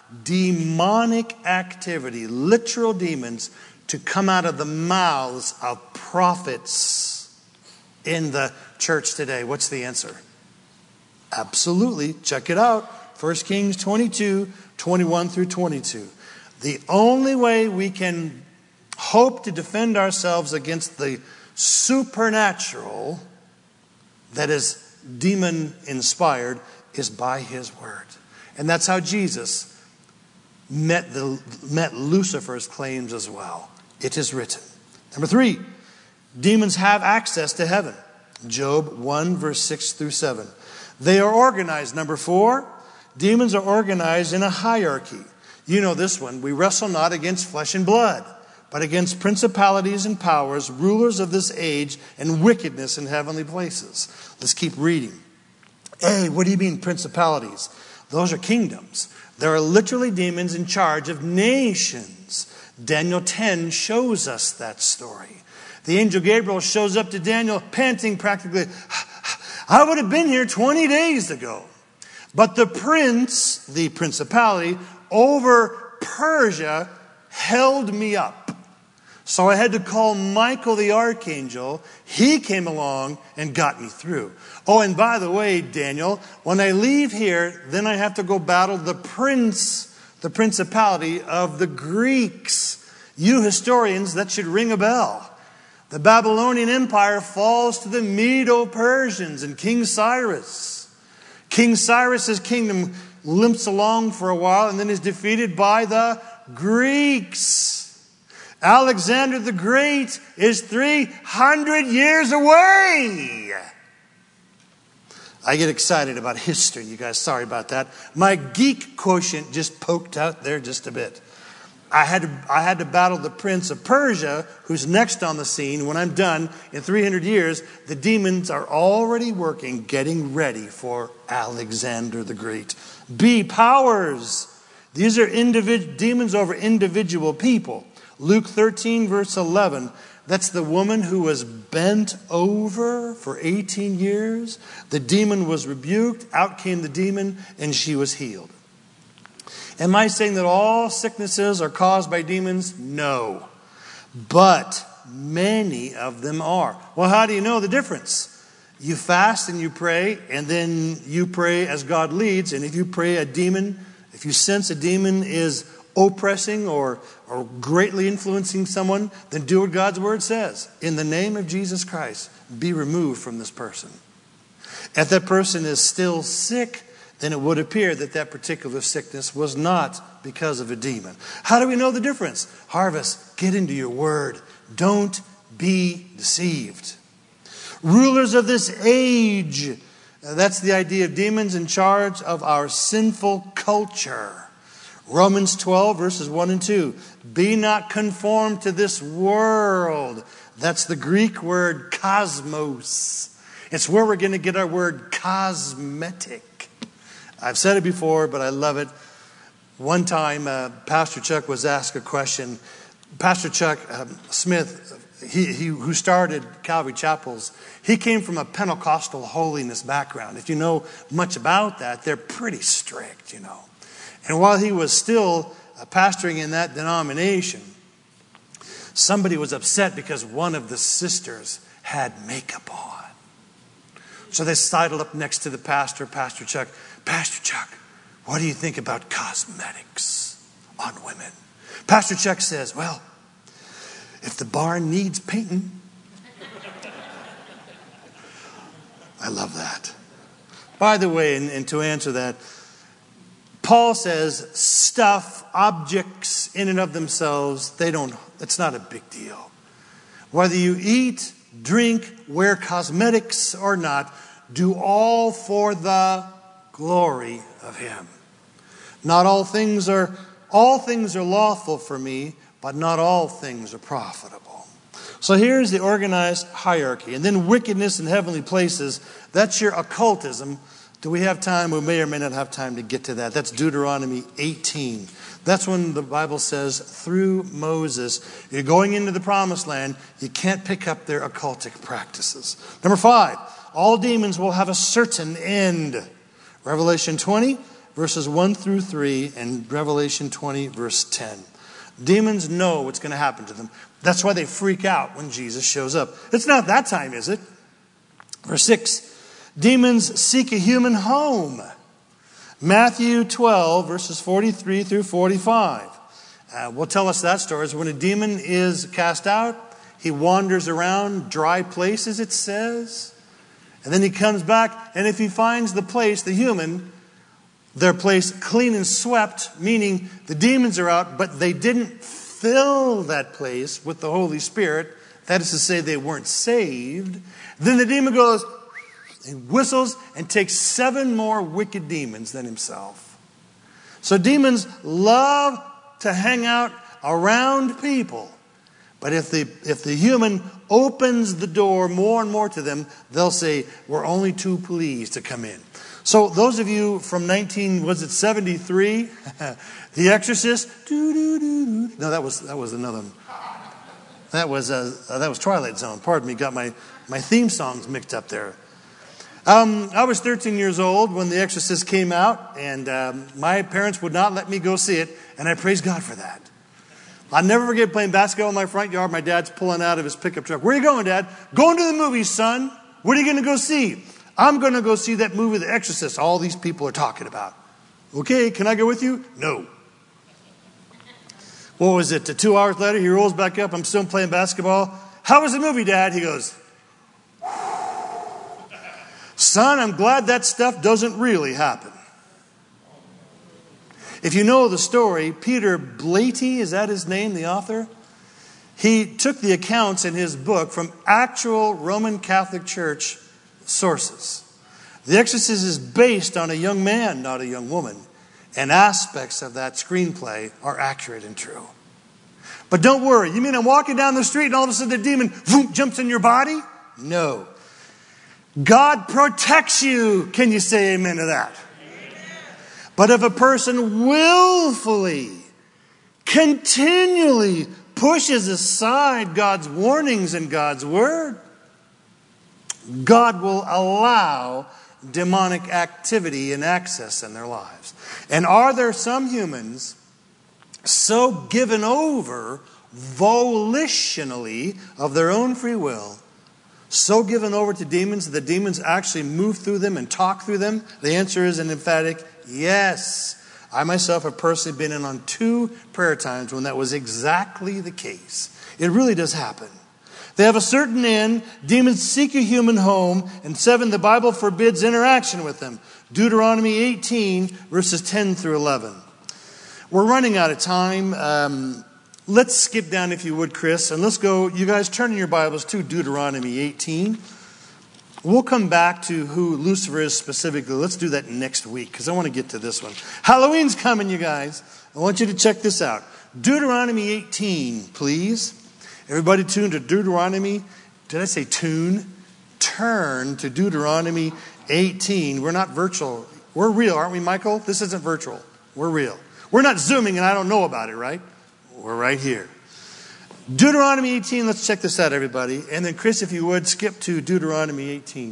demonic activity, literal demons, to come out of the mouths of prophets in the church today? What's the answer? Absolutely. Check it out. 1 Kings 22, 21 through 22. The only way we can hope to defend ourselves against the supernatural that is demon-inspired is by His Word. And that's how Jesus met Lucifer's claims as well. It is written. Number 3, demons have access to heaven. Job 1, verse 6 through 7. They are organized. Number 4, demons are organized in a hierarchy. You know this one. We wrestle not against flesh and blood, but against principalities and powers, rulers of this age, and wickedness in heavenly places. Let's keep reading. Hey, what do you mean principalities? Those are kingdoms. There are literally demons in charge of nations. Daniel 10 shows us that story. The angel Gabriel shows up to Daniel panting practically, I would have been here 20 days ago. But the prince, the principality, over Persia held me up. So I had to call Michael the archangel. He came along and got me through. Oh, and by the way, Daniel, when I leave here, then I have to go battle the principality of the Greeks. You historians, that should ring a bell. The Babylonian Empire falls to the Medo-Persians and King Cyrus. King Cyrus's kingdom limps along for a while and then is defeated by the Greeks. Alexander the Great is 300 years away. I get excited about history, you guys. Sorry about that. My geek quotient just poked out there just a bit. I had to battle the prince of Persia, who's next on the scene. When I'm done in 300 years, the demons are already working, getting ready for Alexander the Great. B, powers. These are demons over individual people. Luke 13, verse 11. That's the woman who was bent over for 18 years. The demon was rebuked. Out came the demon, and she was healed. Am I saying that all sicknesses are caused by demons? No. But many of them are. Well, how do you know the difference? You fast and you pray, and then you pray as God leads. And if you pray if you sense a demon is oppressing or greatly influencing someone, then do what God's word says. In the name of Jesus Christ, be removed from this person. If that person is still sick, then it would appear that that particular sickness was not because of a demon. How do we know the difference? Harvest, get into your word. Don't be deceived. Rulers of this age. That's the idea of demons in charge of our sinful culture. Romans 12, verses 1 and 2. Be not conformed to this world. That's the Greek word cosmos. It's where we're going to get our word cosmetic. I've said it before, but I love it. One time, Pastor Chuck was asked a question. Pastor Chuck Smith, who started Calvary Chapels, he came from a Pentecostal holiness background. If you know much about that, they're pretty strict, you know. And while he was still pastoring in that denomination, somebody was upset because one of the sisters had makeup on. So they sidled up next to the pastor, Pastor Chuck. Pastor Chuck, what do you think about cosmetics on women? Pastor Chuck says, well, if the barn needs painting. I love that. By the way, and to answer that, Paul says stuff, objects in and of themselves, it's not a big deal. Whether you eat, drink, wear cosmetics or not, do all for the glory of Him. Not all things are lawful for me, but not all things are profitable. So here's the organized hierarchy. And then wickedness in heavenly places, that's your occultism. Do we have time? We may or may not have time to get to that. That's Deuteronomy 18. That's when the Bible says, through Moses, you're going into the promised land, you can't pick up their occultic practices. Number 5, all demons will have a certain end. Revelation 20, verses 1 through 3, and Revelation 20, verse 10. Demons know what's going to happen to them. That's why they freak out when Jesus shows up. It's not that time, is it? Verse 6, demons seek a human home. Matthew 12, verses 43 through 45. Will tell us that story. Is when a demon is cast out, he wanders around dry places, it says. And then he comes back, and if he finds the place, the human, their place clean and swept, meaning the demons are out, but they didn't fill that place with the Holy Spirit. That is to say, they weren't saved. Then the demon goes and whistles and takes 7 more wicked demons than himself. So demons love to hang out around people. But if the human opens the door more and more to them, they'll say, we're only too pleased to come in. So those of you from 73? The Exorcist? No, that was another one. That was Twilight Zone. Pardon me, got my theme songs mixed up there. I was 13 years old when The Exorcist came out, and my parents would not let me go see it, and I praise God for that. I'll never forget playing basketball in my front yard. My dad's pulling out of his pickup truck. Where are you going, Dad? Going to the movies, son. What are you going to go see? I'm going to go see that movie, The Exorcist, all these people are talking about. Okay, can I go with you? No. What was it? 2 hours later, he rolls back up. I'm still playing basketball. How was the movie, Dad? He goes, son, I'm glad that stuff doesn't really happen. If you know the story, Peter Blatty, is that his name, the author? He took the accounts in his book from actual Roman Catholic Church sources. The Exorcist is based on a young man, not a young woman. And aspects of that screenplay are accurate and true. But don't worry. You mean I'm walking down the street and all of a sudden the demon jumps in your body? No. God protects you. Can you say amen to that? But if a person willfully, continually pushes aside God's warnings and God's word, God will allow demonic activity and access in their lives. And are there some humans so given over volitionally of their own free will, so given over to demons that the demons actually move through them and talk through them? The answer is an emphatic yes. I myself have personally been in on 2 prayer times when that was exactly the case. It really does happen. They have a certain end. Demons seek a human home. And 7, the Bible forbids interaction with them. Deuteronomy 18, verses 10 through 11. We're running out of time. Let's skip down, if you would, Chris. And let's go, you guys turn in your Bibles to Deuteronomy 18. We'll come back to who Lucifer is specifically. Let's do that next week, because I want to get to this one. Halloween's coming, you guys. I want you to check this out. Deuteronomy 18, please. Everybody tune to Deuteronomy. Did I say tune? Turn to Deuteronomy 18. We're not virtual. We're real, aren't we, Michael? This isn't virtual. We're real. We're not Zooming and I don't know about it, right? We're right here. Deuteronomy 18. Let's check this out, everybody. And then, Chris, if you would, skip to Deuteronomy 18.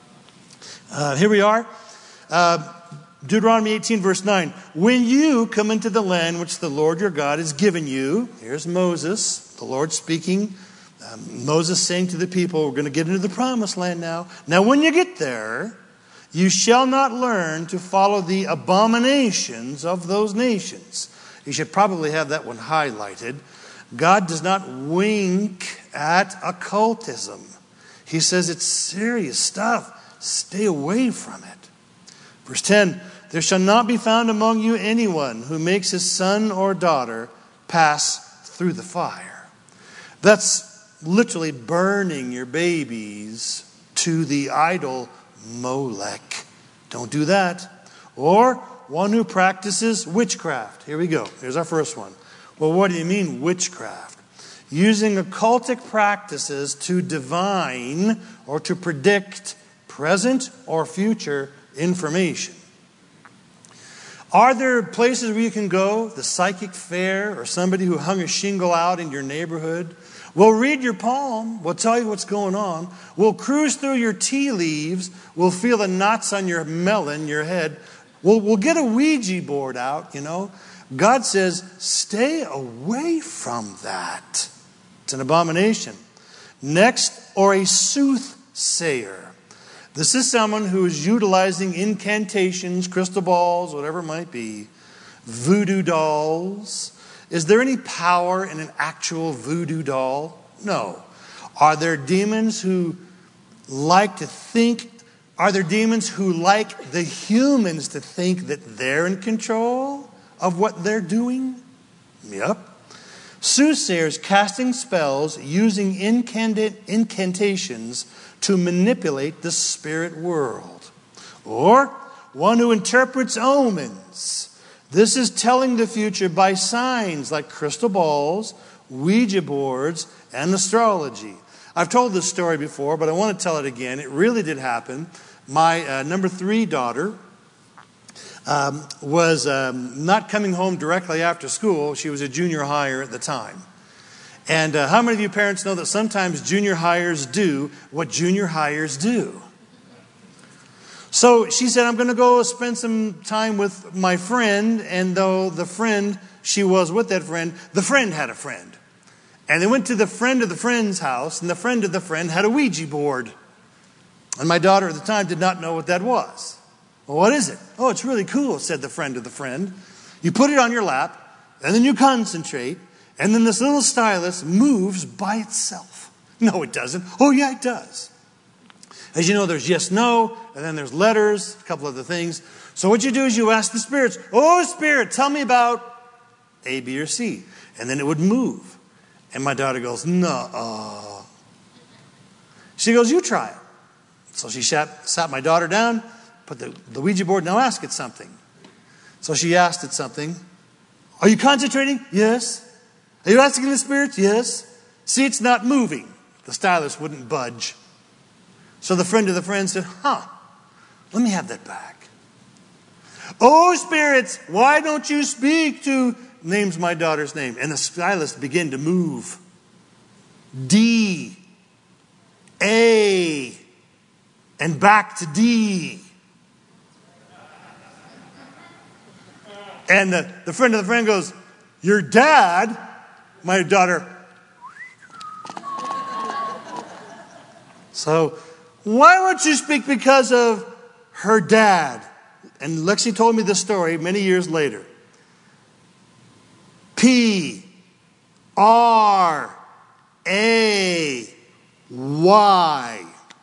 Here we are. Deuteronomy 18, verse 9. When you come into the land which the Lord your God has given you, here's Moses, the Lord speaking. Moses saying to the people, we're going to get into the promised land now. Now, when you get there, you shall not learn to follow the abominations of those nations. You should probably have that one highlighted. God does not wink at occultism. He says it's serious stuff. Stay away from it. Verse 10, there shall not be found among you anyone who makes his son or daughter pass through the fire. That's literally burning your babies to the idol Molech. Don't do that. Or one who practices witchcraft. Here we go. Here's our first one. Well, what do you mean witchcraft? Using occultic practices to divine or to predict present or future information. Are there places where you can go? The psychic fair or somebody who hung a shingle out in your neighborhood? We'll read your palm. We'll tell you what's going on. We'll cruise through your tea leaves. We'll feel the knots on your melon, your head. We'll get a Ouija board out, God says, stay away from that. It's an abomination. Next, or a soothsayer. This is someone who is utilizing incantations, crystal balls, whatever it might be, voodoo dolls. Is there any power in an actual voodoo doll? No. Are there demons who like the humans to think that they're in control of what they're doing? Yep. Soothsayers casting spells using incantations to manipulate the spirit world. Or one who interprets omens. This is telling the future by signs like crystal balls, Ouija boards, and astrology. I've told this story before, but I want to tell it again. It really did happen. My number 3 daughter was not coming home directly after school. She was a junior higher at the time. And how many of you parents know that sometimes junior hires do what junior hires do? So she said, I'm going to go spend some time with my friend. And though the friend, she was with that friend, the friend had a friend. And they went to the friend of the friend's house, and the friend of the friend had a Ouija board. And my daughter at the time did not know what that was. Well, what is it? Oh, it's really cool, said the friend of the friend. You put it on your lap, and then you concentrate, and then this little stylus moves by itself. No, it doesn't. Oh, yeah, it does. As you know, there's yes, no, and then there's letters, a couple other things. So what you do is you ask the spirits, oh, spirit, tell me about A, B, or C. And then it would move. And my daughter goes, no. She goes, you try it. So she sat my daughter down, put the Ouija board, now ask it something. So she asked it something. Are you concentrating? Yes. Are you asking the spirits? Yes. See, it's not moving. The stylus wouldn't budge. So the friend of the friend said, let me have that back. Oh, spirits, why don't you speak to... Names my daughter's name. And the stylus began to move. D. A. And back to D. And the friend of the friend goes, your dad, my daughter. So, why won't you speak because of her dad? And Lexi told me this story many years later. P. R. A. Y.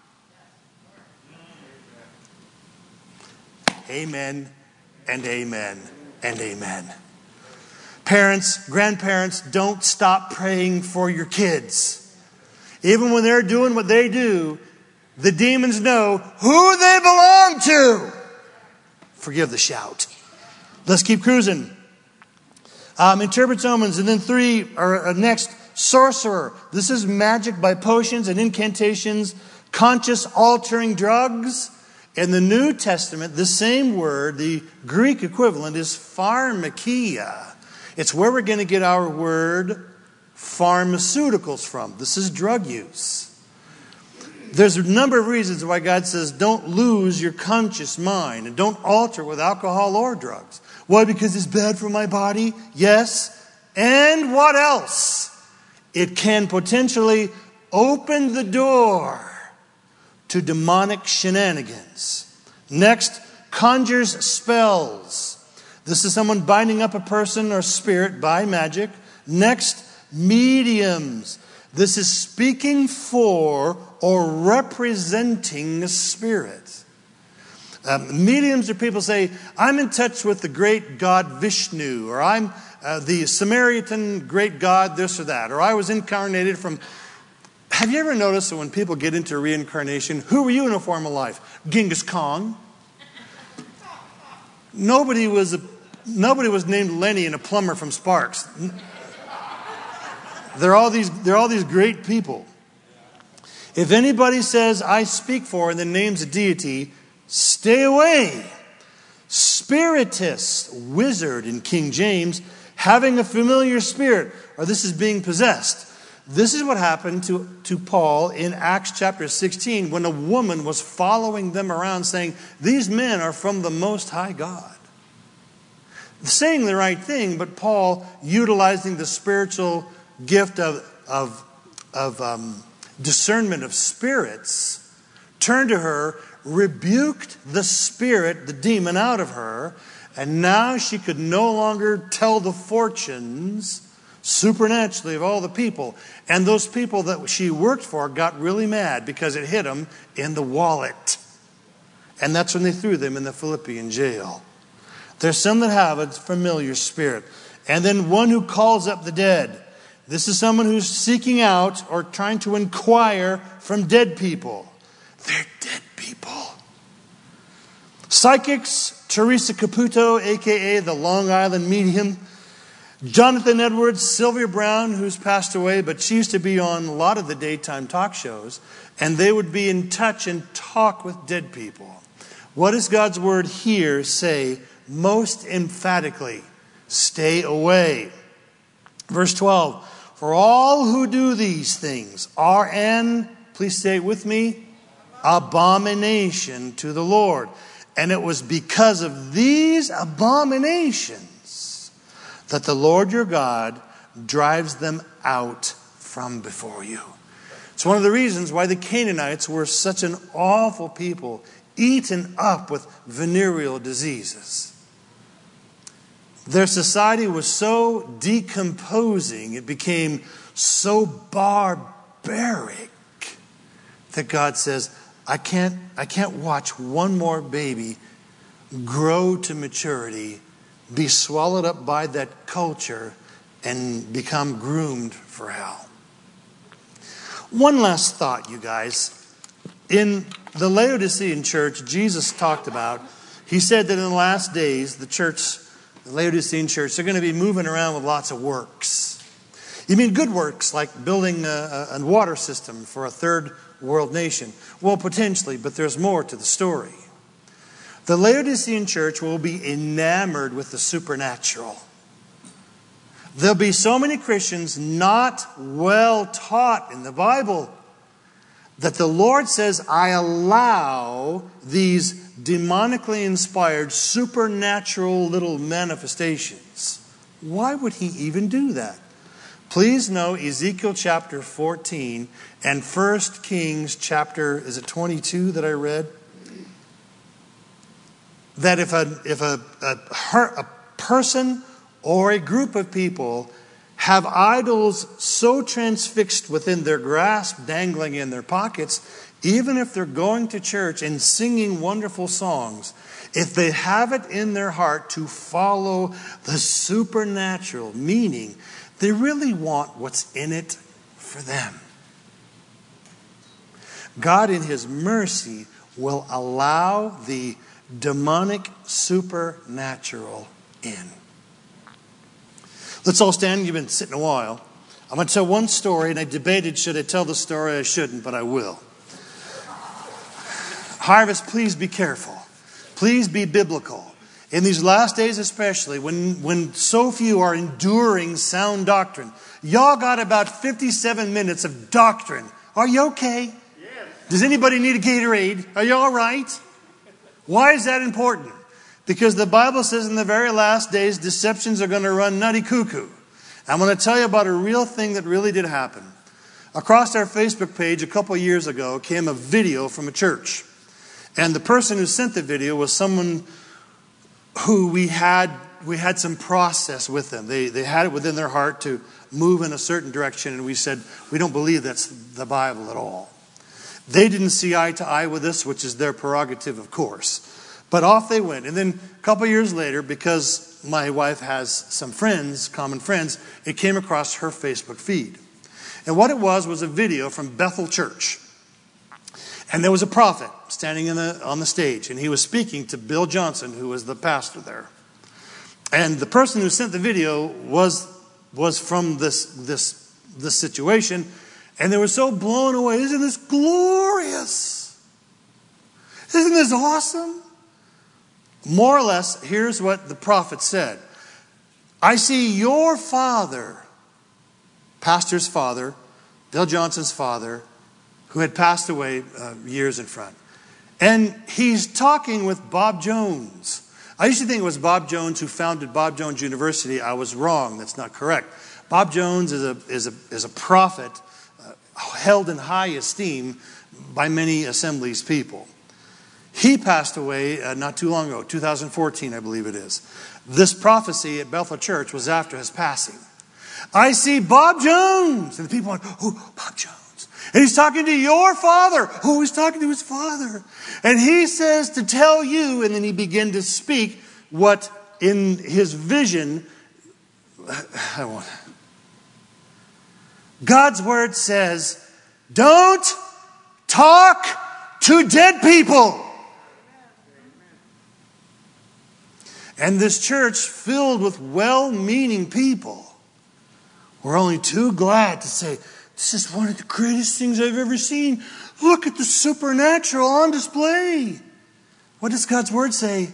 Amen and amen and amen. Parents, grandparents, don't stop praying for your kids. Even when they're doing what they do, the demons know who they belong to. Forgive the shout. Let's keep cruising. Interprets omens. And then 3, or next, sorcerer. This is magic by potions and incantations, conscious altering drugs. In the New Testament, the same word, the Greek equivalent, is pharmakia. It's where we're going to get our word pharmaceuticals from. This is drug use. There's a number of reasons why God says don't lose your conscious mind and don't alter with alcohol or drugs. Why? Because it's bad for my body? Yes. And what else? It can potentially open the door to demonic shenanigans. Next, conjures spells. This is someone binding up a person or spirit by magic. Next, mediums. This is speaking for or representing a spirit. Mediums are people say, I'm in touch with the great god Vishnu, or I'm the Samaritan great god this or that, or I was incarnated from... Have you ever noticed that when people get into reincarnation, who were you in a former life? Genghis Khan. Nobody was named Lenny and a plumber from Sparks. They're all these great people. If anybody says, I speak for, and then names a deity, stay away. Spiritist, wizard in King James, having a familiar spirit, or this is being possessed. This is what happened to Paul in Acts chapter 16 when a woman was following them around saying, these men are from the Most High God. Saying the right thing, but Paul, utilizing the spiritual gift of discernment of spirits, turned to her, rebuked the spirit, the demon, out of her, and now she could no longer tell the fortunes supernaturally of all the people. And those people that she worked for got really mad because it hit them in the wallet. And that's when they threw them in the Philippian jail. There's some that have a familiar spirit. And then one who calls up the dead. This is someone who's seeking out or trying to inquire from dead people. They're dead people. Psychics, Teresa Caputo, a.k.a. the Long Island Medium. Jonathan Edwards, Sylvia Brown, who's passed away, but she used to be on a lot of the daytime talk shows. And they would be in touch and talk with dead people. What does God's word here say most emphatically? Stay away. Verse 12. For all who do these things are an, please say it with me, abomination to the Lord. And it was because of these abominations that the Lord your God drives them out from before you. It's one of the reasons why the Canaanites were such an awful people, eaten up with venereal diseases. Their society was so decomposing, it became so barbaric that God says, I can't watch one more baby grow to maturity, be swallowed up by that culture, and become groomed for hell. One last thought, you guys. In the Laodicean church, Jesus talked about, he said that in the last days, the Laodicean church, they're going to be moving around with lots of works. You mean good works, like building a water system for a third world nation? Well, potentially, but there's more to the story. The Laodicean church will be enamored with the supernatural. There'll be so many Christians not well taught in the Bible that the Lord says, I allow these demonically inspired supernatural little manifestations. Why would he even do that? Please know Ezekiel chapter 14 and 1 Kings chapter, is it 22 that I read? That if a person or a group of people have idols so transfixed within their grasp, dangling in their pockets, even if they're going to church and singing wonderful songs, if they have it in their heart to follow the supernatural, meaning they really want what's in it for them, God in his mercy will allow the demonic supernatural in. Let's all stand. You've been sitting a while. I'm going to tell one story, and I debated should I tell the story. I shouldn't, but I will. Harvest, please be careful. Please be biblical. In these last days especially, when so few are enduring sound doctrine. Y'all got about 57 minutes of doctrine. Are you okay? Yes. Does anybody need a Gatorade? Are you all right? Why is that important? Because the Bible says in the very last days, deceptions are going to run nutty cuckoo. I'm going to tell you about a real thing that really did happen. Across our Facebook page a couple years ago came a video from a church. And the person who sent the video was someone who we had some process with them. They had it within their heart to move in a certain direction. And we said, we don't believe that's the Bible at all. They didn't see eye to eye with us, which is their prerogative, of course. But off they went. And then a couple years later, because my wife has some friends, common friends, it came across her Facebook feed. And what it was a video from Bethel Church. And there was a prophet standing on the stage. And he was speaking to Bill Johnson, who was the pastor there. And the person who sent the video was from this situation. And they were so blown away. Isn't this glorious? Isn't this awesome? More or less, here's what the prophet said. I see your father, pastor's father, Bill Johnson's father, who had passed away years in front. And he's talking with Bob Jones. I used to think it was Bob Jones who founded Bob Jones University. I was wrong. That's not correct. Bob Jones is a prophet held in high esteem by many Assemblies people. He passed away not too long ago, 2014, I believe it is. This prophecy at Bethel Church was after his passing. I see Bob Jones. And the people went, oh, Bob Jones. And he's talking to your father. Oh, he's talking to his father. And he says to tell you, and then he began to speak what in his vision, God's word says, don't talk to dead people. And this church filled with well-meaning people were only too glad to say, this is one of the greatest things I've ever seen. Look at the supernatural on display. What does God's word say?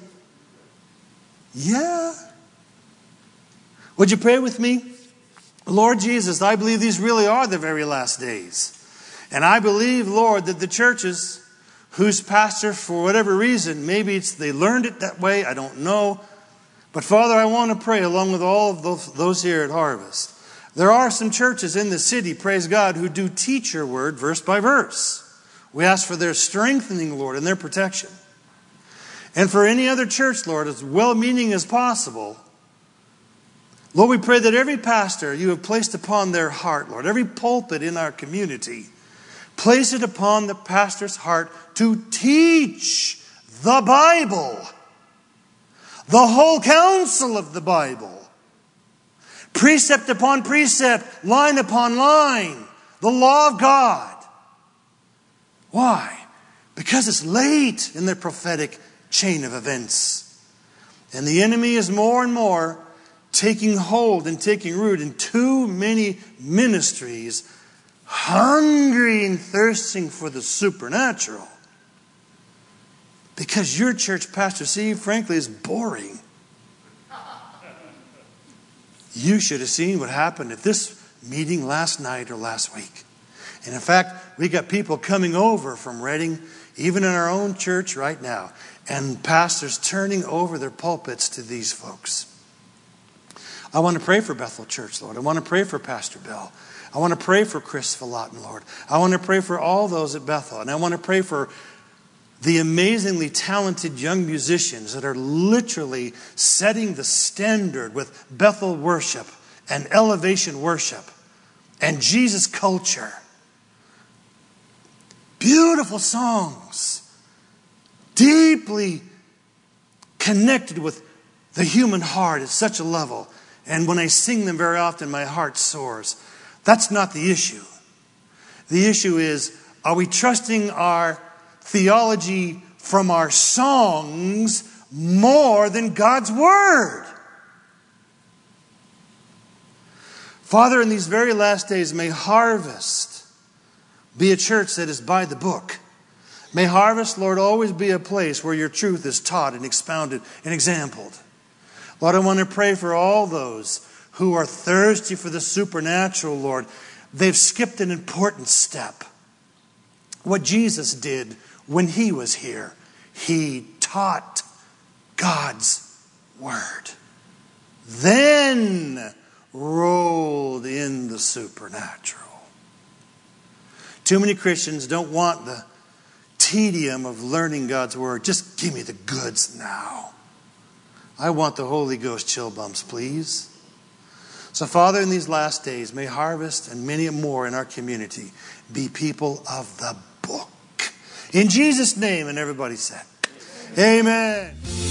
Yeah. Would you pray with me? Lord Jesus, I believe these really are the very last days. And I believe, Lord, that the churches whose pastor, for whatever reason, maybe they learned it that way, I don't know. But Father, I want to pray along with all of those here at Harvest. There are some churches in the city, praise God, who do teach your word verse by verse. We ask for their strengthening, Lord, and their protection. And for any other church, Lord, as well-meaning as possible, Lord, we pray that every pastor you have placed upon their heart, Lord, every pulpit in our community, place it upon the pastor's heart to teach the Bible, the whole counsel of the Bible, precept upon precept, line upon line, the law of God. Why? Because it's late in the prophetic chain of events. And the enemy is more and more taking hold and taking root in too many ministries, hungry and thirsting for the supernatural. Because your church, Pastor Steve, frankly, is boring. You should have seen what happened at this meeting last night or last week. And in fact, we got people coming over from Reading, even in our own church right now, and pastors turning over their pulpits to these folks. I want to pray for Bethel Church, Lord. I want to pray for Pastor Bill. I want to pray for Chris Filatin, Lord. I want to pray for all those at Bethel. And I want to pray for the amazingly talented young musicians that are literally setting the standard with Bethel worship and elevation worship and Jesus culture. Beautiful songs, deeply connected with the human heart at such a level. And when I sing them very often, my heart soars. That's not the issue. The issue is, are we trusting our theology from our songs more than God's word? Father, in these very last days, may Harvest be a church that is by the book. May Harvest, Lord, always be a place where your truth is taught and expounded and exampled. Lord, I want to pray for all those who are thirsty for the supernatural, Lord. They've skipped an important step. What Jesus did when he was here, he taught God's word. Then rolled in the supernatural. Too many Christians don't want the tedium of learning God's word. Just give me the goods now. I want the Holy Ghost chill bumps, please. So, Father, in these last days, may Harvest and many more in our community be people of the book. In Jesus' name, and everybody said, Amen.